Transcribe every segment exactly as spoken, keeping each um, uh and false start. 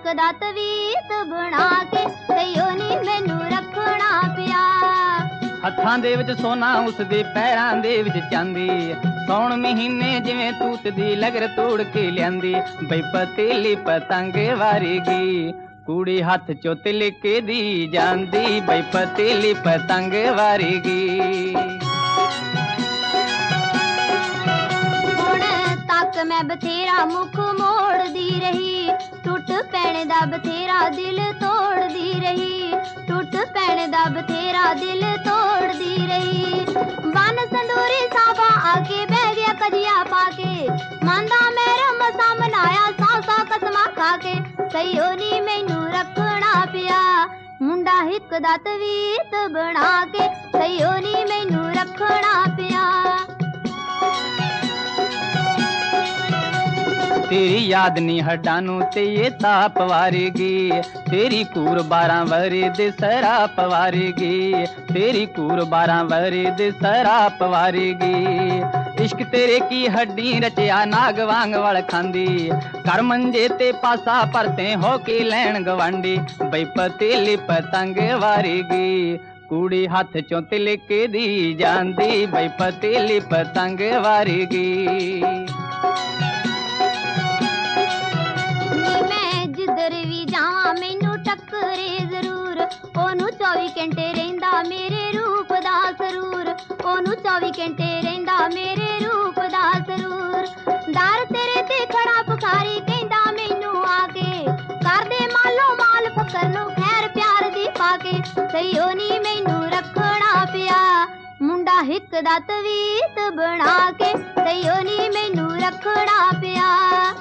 दा तवीत बना के तैयो नी मैनू रखना पिया। हत्थां दे विच सोना उसदे पैरां दे विच चांदी सौण महीने जिवें तूत दी लगर तोड़ के लियांदी बई पतीली पतंग वारेगी कुड़ी हथ चो तिलके दी जांदी बई पतीली पतंग वारेगी। मैं बथेरा मुख मोड़ दी रही टूट पैने दा बथेरा दिल तोड़ दी रही टूट पैने दा बथेरा दिल तोड़ दी रही। बन संदूरी साबा आके बह गया कजिया पाके मांदा मेरा मसा मनाया सौ सौ कसमा खाके सही नी मैनू रखना पिया। मुंडा हिक दा तवीत बना के सही नी मैनू रखना पिया। तेरी याद नी हड्डानू ते ये ताप वारेगी तेरी कूर बारह वरे दे सराप वारेगी तेरी कूर बारह वरे दे सराप वारेगी। इश्क तेरे की हड्डी रचिया नाग वांग वल खांदी कर मंजे ते पासा परते हो के लैन गवांडी बई पतीली पतंग वारेगी कुड़ी हाथ चों तिलके दी जांदी बई पतीली पतंग वारेगी। मैनू टक्करे जरूर ओनू चौबी घंटे रहिंदा मेरे रूप दा सरूर ओनू चौबी घंटे रहिंदा मेरे रूप दा सरूर। दर तेरे ते खड़ा पुखारी कहंदा मैनू आके कर दे मालो माल फकर नू खैर प्यार दी पाके सही नी मैनू रखना पिया। मुंडा हिक दा तवीत बना के सही नी मैनू रखना पिया।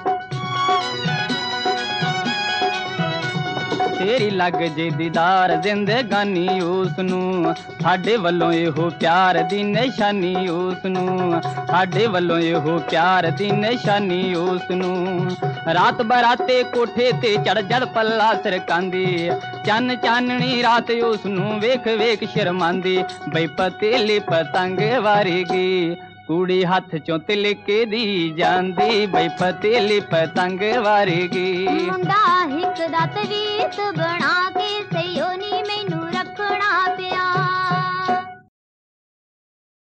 तेरी लग जे दीदार जिंदगानी उसनू साडे वल्लों एहो प्यार दी निशानी उसनू साडे वल्लों एहो प्यार दी निशानी उसनू। रात बराते कोठे ते चढ़ जड़ पल्ला सरकांदी चन चाननी रात उसनू वेख वेख शर्मांदी बई पतीली पतंग वारेगी कुड़ी हथ चों तिलके दी जांदी बई पतीली पतंग वारेगी। मुंडा हिक दा तवीत